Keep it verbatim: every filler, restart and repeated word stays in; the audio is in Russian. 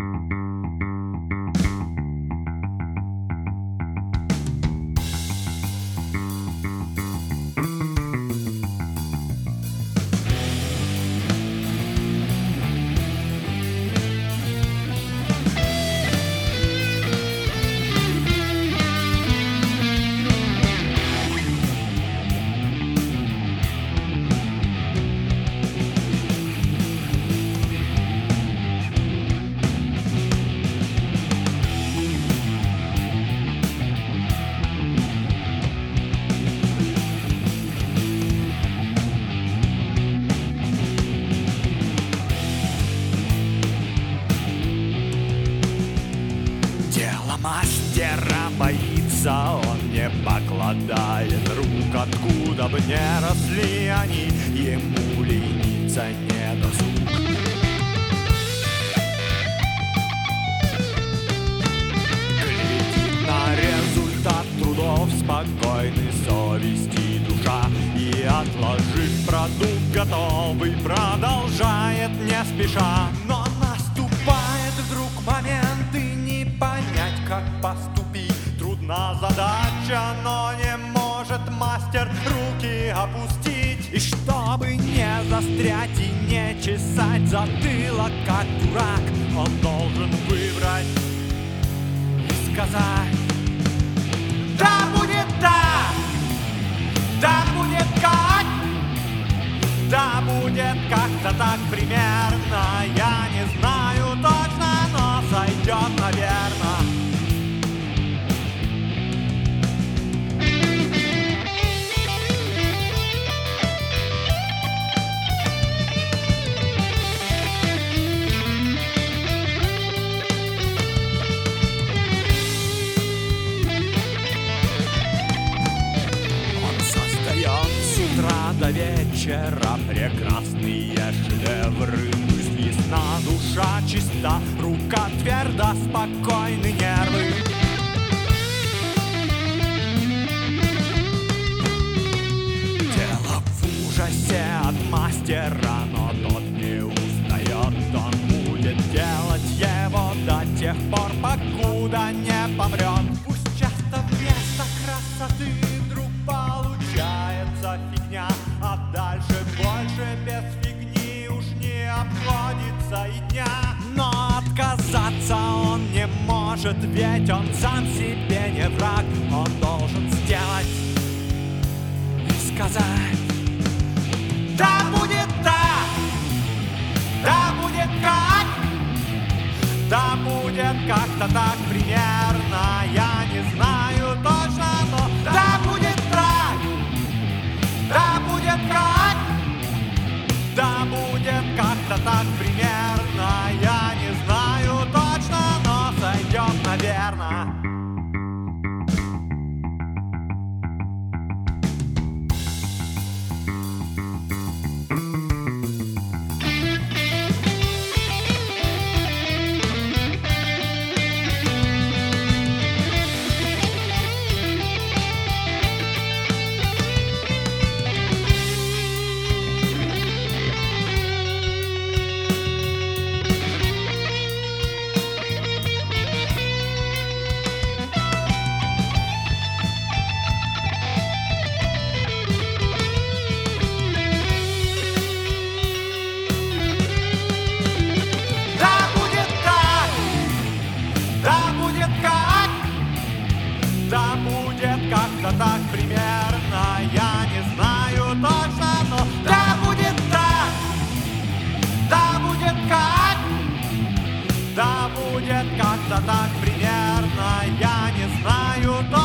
Мастера боится, он не покладает рук, откуда бы не росли они, ему лениться не досуг. Глядит на результат трудов спокойной совести душа, и, отложив продукт готовый, продолжает не спеша. Но наступает вдруг момент, и не понять, как поступить. Трудна задача, но не может мастер руки опустить. И чтобы не застрять и не чесать затылок, как дурак, он должен выбрать и сказать: да будет так, да будет как, да будет как-то так примерно. Я не знаю точно, но сойдет, наверно. До вечера прекрасные шедевры, мысли сна, душа чиста, рука тверда, спокойны нервы. Дело в ужасе от мастера, но тот не устает. Он будет делать его до тех пор, покуда не помрет. Пусть часто вместо красоты вдруг получается фигня, а дальше больше без фигни уж не обходится и дня. Но отказаться он не может, ведь он сам себе не враг. Он должен сделать и сказать: да будет так, да будет как, да будет как-то так примерно. Я не знаю точно, но да будет так, да будет как, да будет как-то так примерно. Я не знаю точно, но сойдет, наверно. Да будет как-то так примерно. Я не знаю точно, но да будет так, да будет как, да будет как-то так примерно. Я не знаю точно.